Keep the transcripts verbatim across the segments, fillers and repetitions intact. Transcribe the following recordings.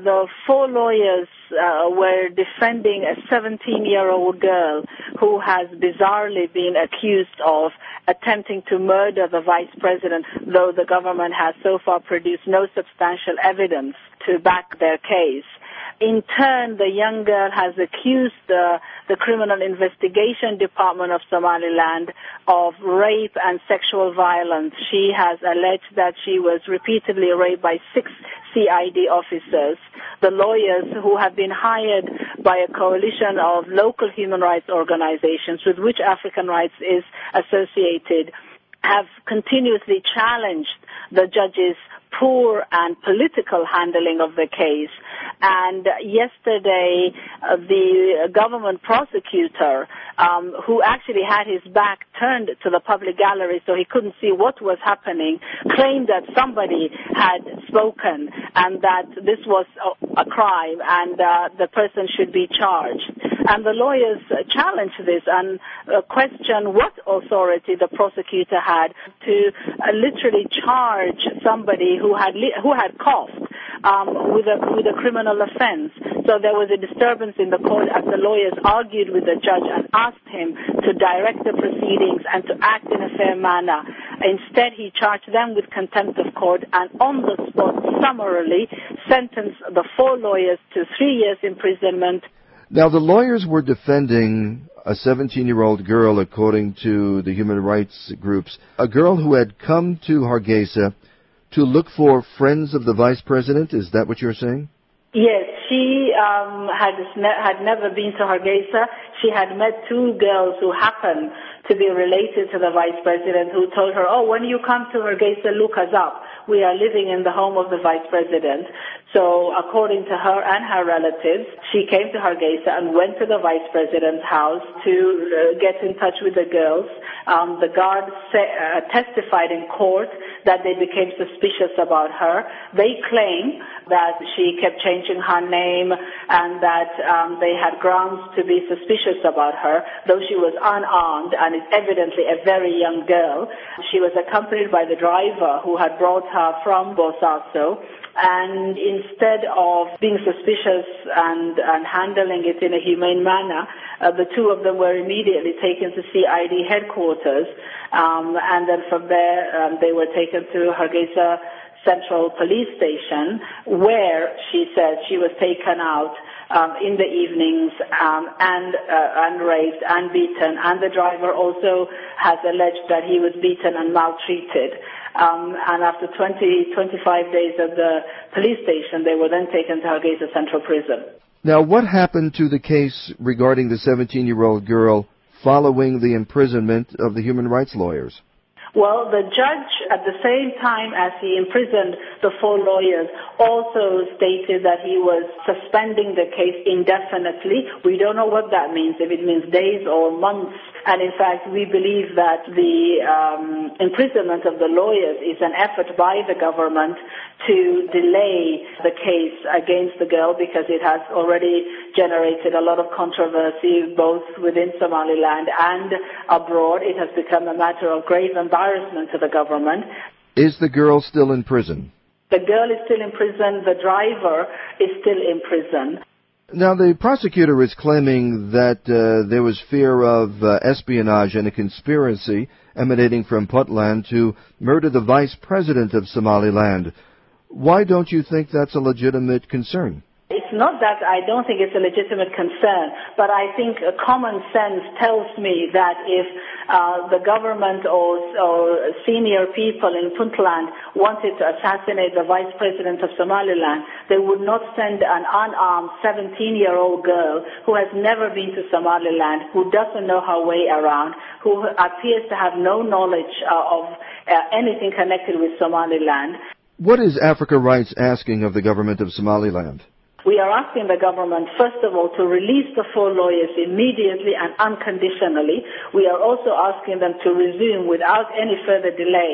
The four lawyers uh, were defending a seventeen-year-old girl who has bizarrely been accused of attempting to murder the vice president, though the government has so far produced no substantial evidence to back their case. In turn, the young girl has accused the, the Criminal Investigation Department of Somaliland of rape and sexual violence. She has alleged that she was repeatedly raped by six C I D officers. The lawyers, who have been hired by a coalition of local human rights organizations with which African Rights is associated, have continuously challenged the judge's poor and political handling of the case. And yesterday, uh, the government prosecutor, um, who actually had his back turned to the public gallery so he couldn't see what was happening, claimed that somebody had spoken and that this was a, a crime and uh, the person should be charged. And the lawyers challenged this and uh, questioned what authority the prosecutor had to uh, literally charge somebody who had li- who had coughed um, with a with a criminal offense. So there was a disturbance in the court as the lawyers argued with the judge and asked him to direct the proceedings and to act in a fair manner. Instead, he charged them with contempt of court and on the spot summarily sentenced the four lawyers to three years imprisonment. Now, the lawyers were defending a seventeen-year-old girl, according to the human rights groups, a girl who had come to Hargeisa to look for friends of the vice president. Is that what you're saying? Yes, she um, had ne- had never been to Hargeisa. She had met two girls who happened to be related to the vice president, who told her, oh, when you come to Hargeisa, look us up. We are living in the home of the vice president. So according to her and her relatives, she came to Hargeisa and went to the vice president's house to uh, get in touch with the girls. Um, the guards sa- uh, testified in court that they became suspicious about her. They claim that she kept changing her name and that um, they had grounds to be suspicious about her, though she was unarmed and is evidently a very young girl. She was accompanied by the driver who had brought her from Bosaso, and instead of being suspicious and, and handling it in a humane manner, uh, the two of them were immediately taken to C I D headquarters, um, and then from there um, they were taken to Hargeisa Central Police Station, where she said she was taken out um, in the evenings um, and uh, and raped and beaten, and the driver also has alleged that he was beaten and maltreated. Um, and after twenty, twenty-five days at the police station, they were then taken to Hargeisa Central Prison. Now, what happened to the case regarding the seventeen-year-old girl following the imprisonment of the human rights lawyers? Well, the judge, at the same time as he imprisoned the four lawyers, also stated that he was suspending the case indefinitely. We don't know what that means, if it means days or months. And in fact, we believe that the um, imprisonment of the lawyers is an effort by the government to delay the case against the girl because it has already generated a lot of controversy both within Somaliland and abroad. It has become a matter of grave embarrassment to the government. Is the girl still in prison? The girl is still in prison. The driver is still in prison. Now, the prosecutor is claiming that uh, there was fear of uh, espionage and a conspiracy emanating from Puntland to murder the vice president of Somaliland. Why don't you think that's a legitimate concern? It's not that I don't think it's a legitimate concern, but I think uh, common sense tells me that if uh, the government or, or senior people in Puntland wanted to assassinate the vice president of Somaliland, they would not send an unarmed seventeen-year-old girl who has never been to Somaliland, who doesn't know her way around, who appears to have no knowledge uh, of uh, anything connected with Somaliland. What is Africa Rights asking of the government of Somaliland? We are asking the government, first of all, to release the four lawyers immediately and unconditionally. We are also asking them to resume without any further delay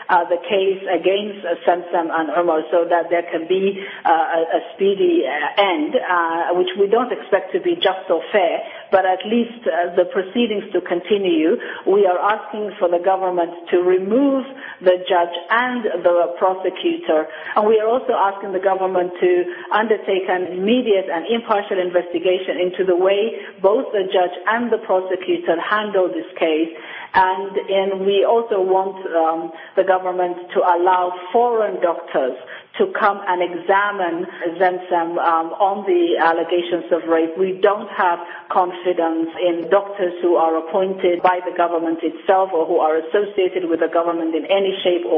uh, the case against uh, Zemzem and Umar so that there can be uh, a, a speedy uh, end, uh, which we don't expect to be just or fair, but at least uh, the proceedings to continue. We are asking for the government to remove the judge and the prosecutor, and we are also asking the government to undertake an immediate and impartial investigation into the way both the judge and the prosecutor handled this case. And, and we also want um, the government to allow foreign doctors to come and examine Zemzem um, on the allegations of rape. We don't have confidence in doctors who are appointed by the government itself or who are associated with the government in any shape or